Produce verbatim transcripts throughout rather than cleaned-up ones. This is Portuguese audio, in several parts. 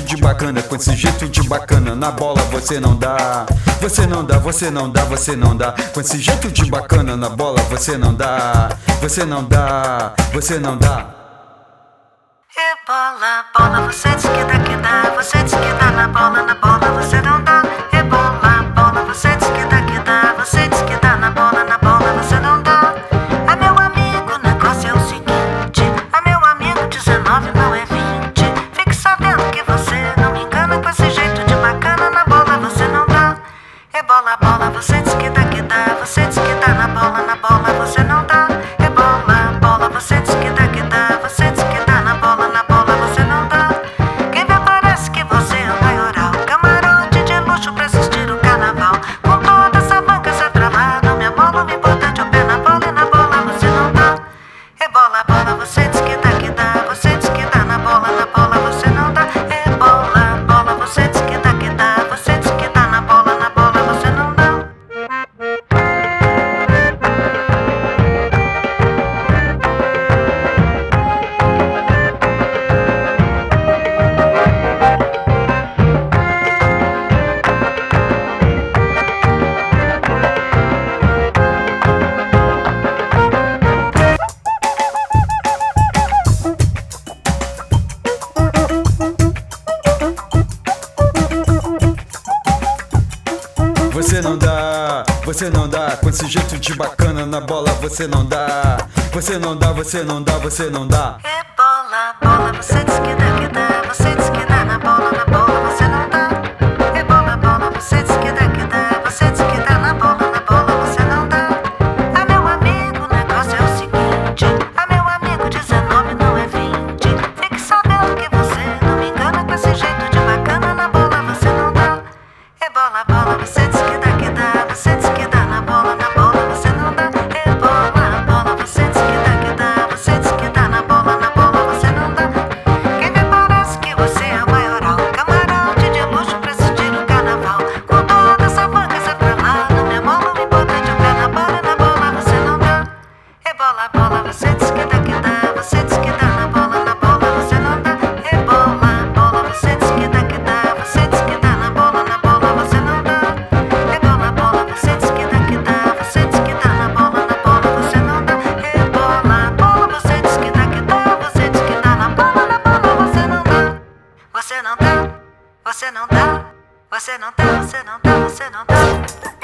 de bacana, com esse jeito de bacana, na bola você não dá. Você não dá, você não dá, você não dá. Com esse jeito de bacana, na bola você não dá. Você não dá, você não dá. E bola, bola, você diz que dá, que dá. Você diz que dá na bola, na bola você não dá. E bola, bola, você diz que dá, que dá. Você diz que dá na bola, na bola você não dá. Ah, meu amigo, o negócio é o seguinte. Ah, meu amigo, dezenove não é vinte. Fique sabendo que você não me engana. Com esse jeito de bacana, na bola você não dá. E bola, bola, você diz que dá, que dá. Você diz que dá na bola, na bola você não dá. E bola, bola, você diz que dá, que dá. Você diz que dá na bola, na bola você não dá. Quem vê parece que você é o maioral, camarote de luxo pra assistir o carnaval. Com toda essa banca, essa tralha, não me amola, o importante é o pé na bola e na bola você não dá. E bola, bola, você diz que dá, que dá. Você diz que dá na bola, na bola você não dá. E bola, bola, você diz que dá, que dá. Você diz que dá na bola, na bola você não dá. Você não dá, você não dá. Com esse jeito de bacana, na bola você não dá. Você não dá, você não dá, você não dá. E bola, bola, você diz que dá, que dá. Você diz que dá na bola, na bola você não dá. E bola, bola, você diz que dá, que dá. Você diz que dá na bola, na bola você não dá. Ah, meu amigo, o negócio é o seguinte. Ah, meu amigo, dezenove não é vinte. Fique sabendo que você não me engana. Com esse jeito de bacana, na bola você não dá. E bola, bola, você diz que dá, que dá. Você diz que dá na bola, na bola você não dá. E bola, bola, você diz que dá, que dá. Você diz que dá na bola, na bola você não dá. Quem vê parece que você é o maioral, camarote de luxo pra assistir o carnaval. Com toda essa banca, essa pra lá, não me amola, o importante é o pé na bola e na bola você não dá. E bola, bola, você diz que dá, que dá. Você diz que dá na bola, na bola você não dá. E bola, bola, você diz que dá, que dá. Você diz que dá na bola, na bola você não dá. E bola, bola, você diz que dá, que dá. Você diz que dá na bola, na bola você não dá. E bola, bola, você diz que dá, que dá. Você diz que dá na bola, na bola você não dá. Você não dá, você não dá. Você não dá, você não dá, você não dá.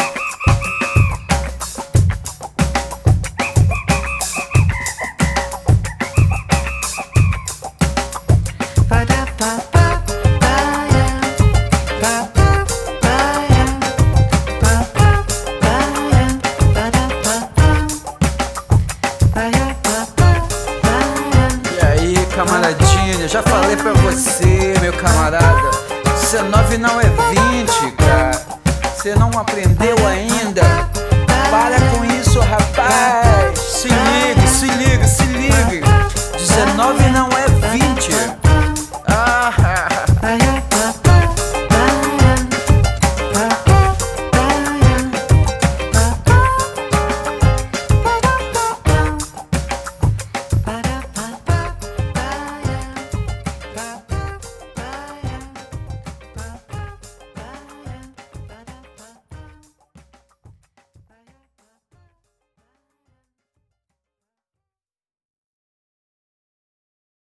E aí, camaradinha, já falei pra você, meu camarada, dezenove não é vinte, cara. Você não aprendeu ainda? Para com isso, rapaz. Se liga, se liga, se liga. dezenove não é